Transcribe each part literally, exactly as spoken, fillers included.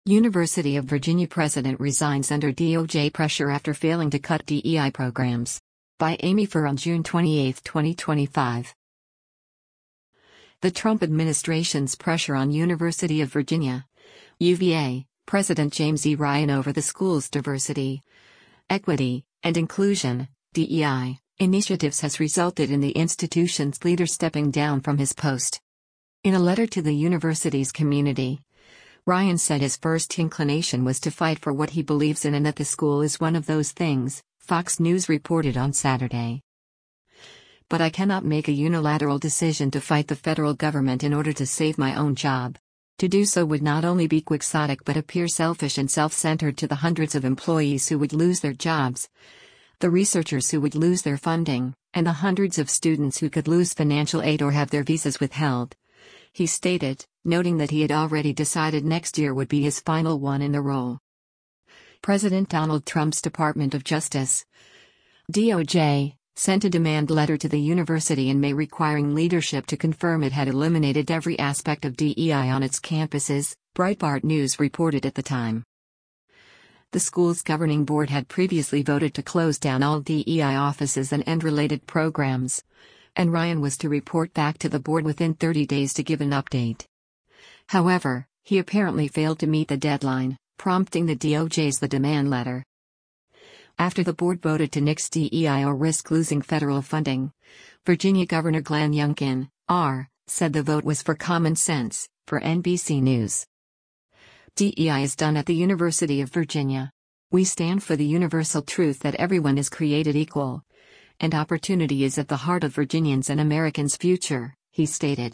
University of Virginia president resigns under D O J pressure after failing to cut D E I programs. By Amy Furr on June twenty-eighth, twenty twenty-five. The Trump administration's pressure on University of Virginia, U V A, President James E. Ryan over the school's diversity, equity, and inclusion, D E I, initiatives has resulted in the institution's leader stepping down from his post. In a letter to the university's community, Ryan said his first inclination was to fight for what he believes in and that the school is one of those things, Fox News reported on Saturday. But I cannot make a unilateral decision to fight the federal government in order to save my own job. To do so would not only be quixotic but appear selfish and self-centered to the hundreds of employees who would lose their jobs, the researchers who would lose their funding, and the hundreds of students who could lose financial aid or have their visas withheld, he stated, noting that he had already decided next year would be his final one in the role. President Donald Trump's Department of Justice, D O J, sent a demand letter to the university in May requiring leadership to confirm it had eliminated every aspect of D E I on its campuses, Breitbart News reported at the time. The school's governing board had previously voted to close down all D E I offices and end related programs, and Ryan was to report back to the board within thirty days to give an update. However, he apparently failed to meet the deadline, prompting the D O J's the demand letter. After the board voted to nix D E I or risk losing federal funding, Virginia Governor Glenn Youngkin, R., said the vote was for common sense, for N B C News. D E I is done at the University of Virginia. We stand for the universal truth that everyone is created equal, and opportunity is at the heart of Virginians' and Americans' future, he stated.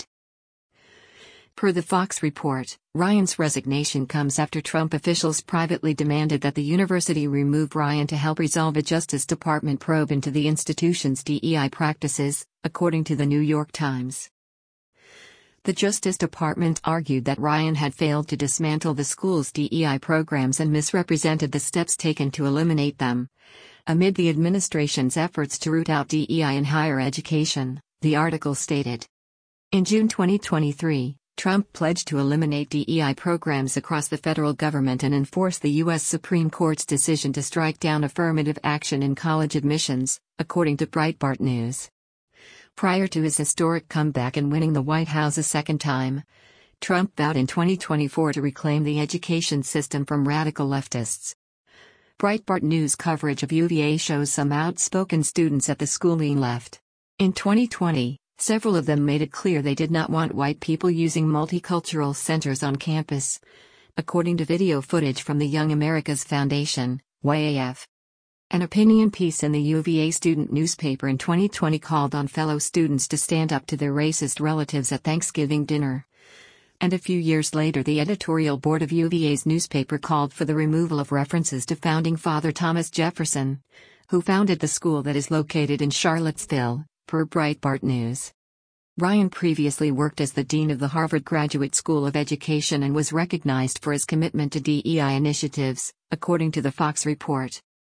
Per the Fox report, Ryan's resignation comes after Trump officials privately demanded that the university remove Ryan to help resolve a Justice Department probe into the institution's D E I practices, according to the New York Times. The Justice Department argued that Ryan had failed to dismantle the school's D E I programs and misrepresented the steps taken to eliminate them, amid the administration's efforts to root out D E I in higher education, the article stated. In June twenty twenty-three, Trump pledged to eliminate D E I programs across the federal government and enforce the U S Supreme Court's decision to strike down affirmative action in college admissions, according to Breitbart News. Prior to his historic comeback and winning the White House a second time, Trump vowed in twenty twenty-four to reclaim the education system from radical leftists. Breitbart News coverage of U V A shows some outspoken students at the school lean left. In twenty twenty, several of them made it clear they did not want white people using multicultural centers on campus, according to video footage from the Young America's Foundation, Y A F. An opinion piece in the U V A student newspaper in twenty twenty called on fellow students to stand up to their racist relatives at Thanksgiving dinner. And a few years later the editorial board of U V A's newspaper called for the removal of references to founding father Thomas Jefferson, who founded the school that is located in Charlottesville, per Breitbart News. Ryan previously worked as the dean of the Harvard Graduate School of Education and was recognized for his commitment to D E I initiatives, according to the Fox report.